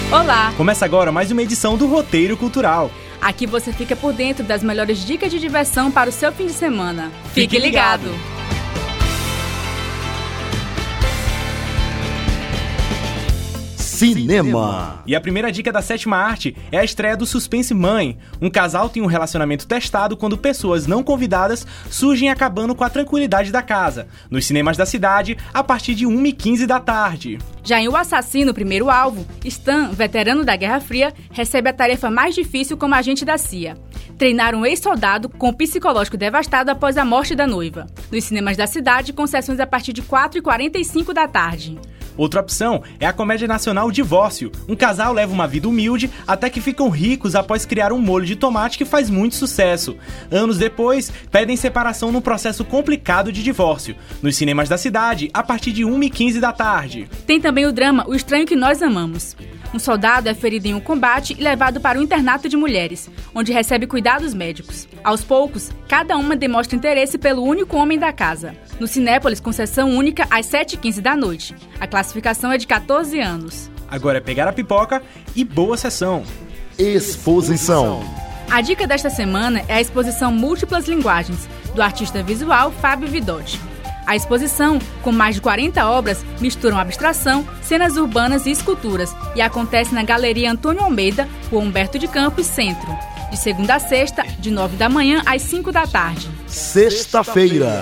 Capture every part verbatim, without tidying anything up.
Olá! Começa agora mais uma edição do Roteiro Cultural. Aqui você fica por dentro das melhores dicas de diversão para o seu fim de semana. Fique ligado! Cinema. E a primeira dica da sétima arte é a estreia do Suspense Mãe. Um casal tem um relacionamento testado quando pessoas não convidadas surgem acabando com a tranquilidade da casa. Nos cinemas da cidade, a partir de uma e quinze da tarde. Já em O Assassino, Primeiro Alvo, Stan, veterano da Guerra Fria, recebe a tarefa mais difícil como agente da C I A. Treinar um ex-soldado com o psicológico devastado após a morte da noiva. Nos cinemas da cidade, com sessões a partir de quatro e quarenta e cinco da tarde. Outra opção é a comédia nacional Divórcio. Um casal leva uma vida humilde até que ficam ricos após criar um molho de tomate que faz muito sucesso. Anos depois, pedem separação num processo complicado de divórcio. Nos cinemas da cidade, a partir de uma e quinze da tarde. Tem também o drama O Estranho que Nós Amamos. Um soldado é ferido em um combate e levado para um internato de mulheres, onde recebe cuidados médicos. Aos poucos, cada uma demonstra interesse pelo único homem da casa. No Cinépolis, com sessão única às sete e quinze da noite. A classificação é de catorze anos. Agora é pegar a pipoca e boa sessão. Exposição. A dica desta semana é a exposição Múltiplas Linguagens, do artista visual Fábio Vidotti. A exposição, com mais de quarenta obras, misturam abstração, cenas urbanas e esculturas e acontece na Galeria Antônio Almeida, Rua Humberto de Campos, Centro. De segunda a sexta, de nove da manhã às cinco da tarde. Sexta-feira.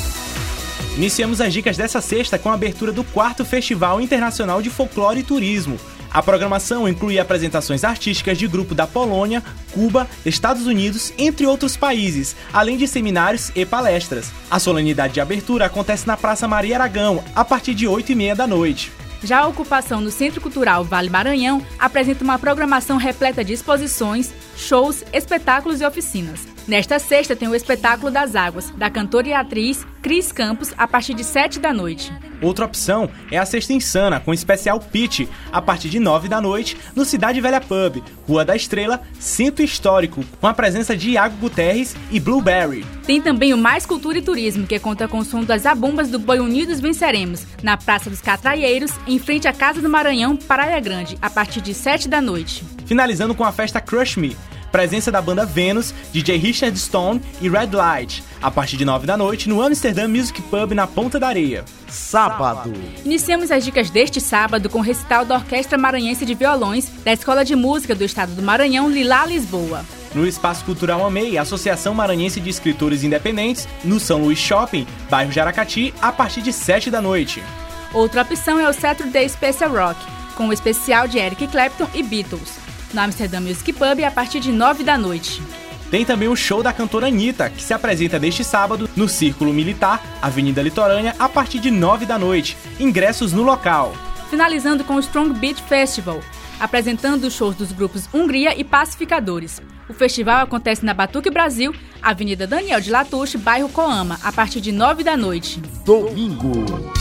Iniciamos as dicas dessa sexta com a abertura do quarto Festival Internacional de Folclore e Turismo. A programação inclui apresentações artísticas de grupo da Polônia, Cuba, Estados Unidos, entre outros países, além de seminários e palestras. A solenidade de abertura acontece na Praça Maria Aragão, a partir de oito e meia da noite. Já a ocupação no Centro Cultural Vale Maranhão apresenta uma programação repleta de exposições, shows, espetáculos e oficinas. Nesta sexta tem o Espetáculo das Águas, da cantora e atriz Cris Campos, a partir de sete da noite. Outra opção é a Sexta Insana, com especial Pitch, a partir de nove da noite, no Cidade Velha Pub, Rua da Estrela, Centro Histórico, com a presença de Iago Guterres e Blueberry. Tem também o Mais Cultura e Turismo, que conta com o som das zabumbas do Boi Unidos Venceremos, na Praça dos Catraieiros, em frente à Casa do Maranhão, Praia Grande, a partir de sete da noite. Finalizando com a festa Crush Me, presença da banda Vênus, D J Richard Stone e Red Light, a partir de nove da noite no Amsterdã Music Pub na Ponta da Areia. Sábado. Iniciamos as dicas deste sábado com o recital da Orquestra Maranhense de Violões da Escola de Música do Estado do Maranhão, Lilá Lisboa. No Espaço Cultural Amei, a Associação Maranhense de Escritores Independentes, no São Luís Shopping, bairro Jaracati, a partir de sete da noite. Outra opção é o Saturday Special Rock, com o especial de Eric Clapton e Beatles, no Amsterdã Music Pub, a partir de nove da noite. Tem também o show da cantora Anitta, que se apresenta neste sábado no Círculo Militar, Avenida Litorânea, a partir de nove da noite. Ingressos no local. Finalizando com o Strong Beat Festival, apresentando os shows dos grupos Hungria e Pacificadores. O festival acontece na Batuque Brasil, Avenida Daniel de Latouche, bairro Coama, a partir de nove da noite. Domingo.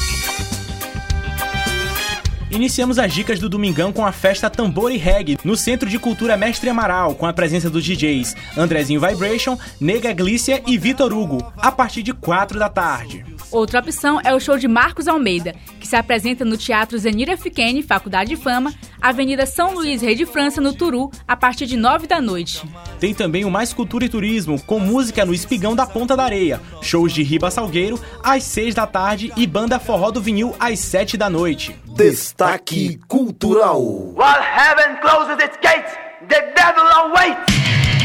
Iniciamos as dicas do domingão com a festa Tambor e Reggae no Centro de Cultura Mestre Amaral, com a presença dos D Js Andrezinho Vibration, Nega Glícia e Vitor Hugo, a partir de quatro da tarde. Outra opção é o show de Marcos Almeida, que se apresenta no Teatro Zenira Fiquene, Faculdade de Fama, Avenida São Luís, Rei de França, no Turu, a partir de nove da noite. Tem também o Mais Cultura e Turismo, com música no Espigão da Ponta da Areia, shows de Riba Salgueiro, às seis da tarde e Banda Forró do Vinil, às sete da noite. Destaque Cultural. While heaven closes its gates, the devil awaits.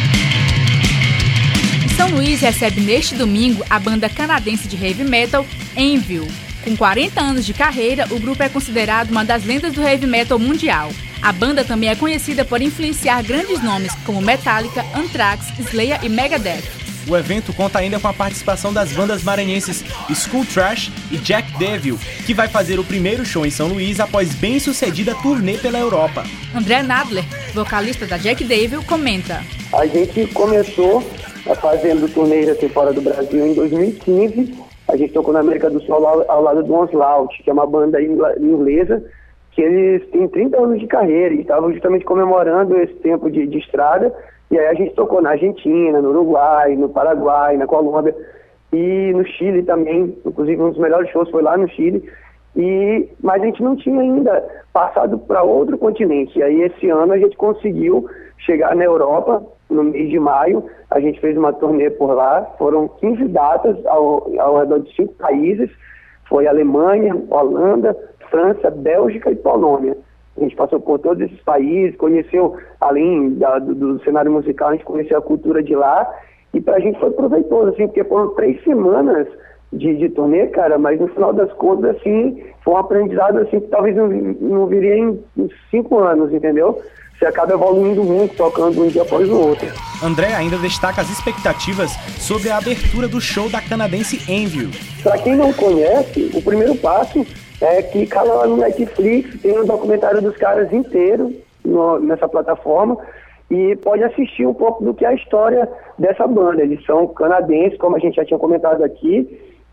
São Luís recebe neste domingo a banda canadense de heavy metal Anvil. Com quarenta anos de carreira, o grupo é considerado uma das lendas do heavy metal mundial. A banda também é conhecida por influenciar grandes nomes como Metallica, Anthrax, Slayer e Megadeth. O evento conta ainda com a participação das bandas maranhenses School Trash e Jack Devil, que vai fazer o primeiro show em São Luís após bem-sucedida turnê pela Europa. André Nadler, vocalista da Jack Devil, comenta: A gente começou fazendo turnês assim fora do Brasil em dois mil e quinze. A gente tocou na América do Sul ao, ao lado do Onslaught, que é uma banda inglesa, que eles têm trinta anos de carreira e estavam justamente comemorando esse tempo de, de estrada. E aí a gente tocou na Argentina, no Uruguai, no Paraguai, na Colômbia e no Chile também. Inclusive um dos melhores shows foi lá no Chile. E, mas a gente não tinha ainda passado para outro continente. E aí esse ano a gente conseguiu chegar na Europa, no mês de maio, a gente fez uma turnê por lá, foram quinze datas ao, ao redor de cinco países, foi Alemanha, Holanda, França, Bélgica e Polônia. A gente passou por todos esses países, conheceu, além da, do, do cenário musical, a gente conheceu a cultura de lá, e pra gente foi proveitoso, assim, porque foram três semanas de, de turnê, cara, mas no final das contas, assim, foi um aprendizado, assim, que talvez não, não viria em, em cinco anos, entendeu? Você acaba evoluindo muito, tocando um dia após o outro. André ainda destaca as expectativas sobre a abertura do show da canadense Envy. Para quem não conhece, o primeiro passo é que cala lá no Netflix, tem um documentário dos caras inteiro no, nessa plataforma e pode assistir um pouco do que é a história dessa banda. Eles são canadenses, como a gente já tinha comentado aqui,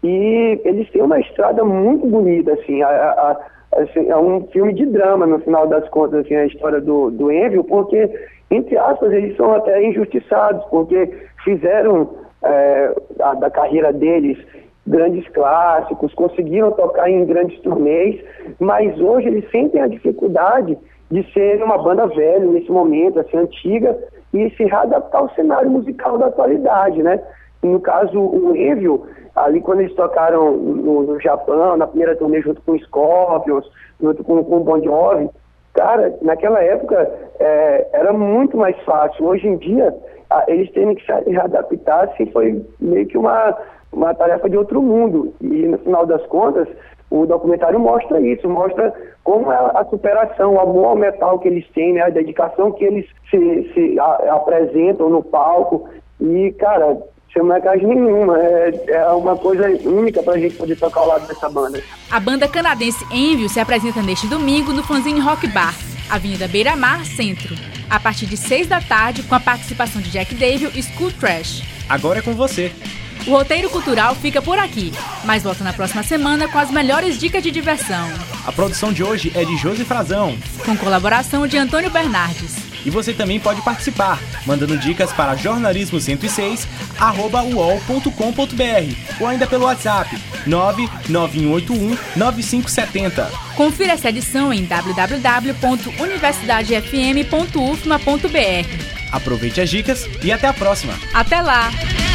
e eles têm uma estrada muito bonita, assim, a, a, Assim, é um filme de drama, no final das contas, assim, a história do, do Envy, porque, entre aspas, eles são até injustiçados, porque fizeram é, a, da carreira deles grandes clássicos, conseguiram tocar em grandes turnês, mas hoje eles sentem a dificuldade de ser uma banda velha nesse momento, assim, antiga, e se readaptar ao cenário musical da atualidade, né? No caso, o Envy, ali quando eles tocaram no, no Japão, na primeira turnê junto com o Scorpions, junto com, com o Bon Jovi, cara, naquela época é, era muito mais fácil. Hoje em dia, a, eles têm que se readaptar, assim, foi meio que uma, uma tarefa de outro mundo. E no final das contas, o documentário mostra isso, mostra como é a superação, o amor ao metal que eles têm, né, a dedicação que eles se, se a, apresentam no palco. E, cara, sem maquiagem nenhuma, é, é uma coisa única pra gente poder tocar ao lado dessa banda. A banda canadense Envy se apresenta neste domingo no Fanzine Rock Bar, Avenida Beira Mar, Centro, a partir de seis da tarde, com a participação de Jack Davil e School Trash. Agora é com você. O roteiro cultural fica por aqui, mas volta na próxima semana com as melhores dicas de diversão. A produção de hoje é de Josi Frazão, com colaboração de Antônio Bernardes. E você também pode participar, mandando dicas para jornalismo cento e seis arroba u o l ponto com ponto b r ou ainda pelo WhatsApp nove nove um oito um nove cinco sete zero. Confira essa edição em w w w ponto universidade f m ponto u f m a ponto b r. Aproveite as dicas e até a próxima. Até lá!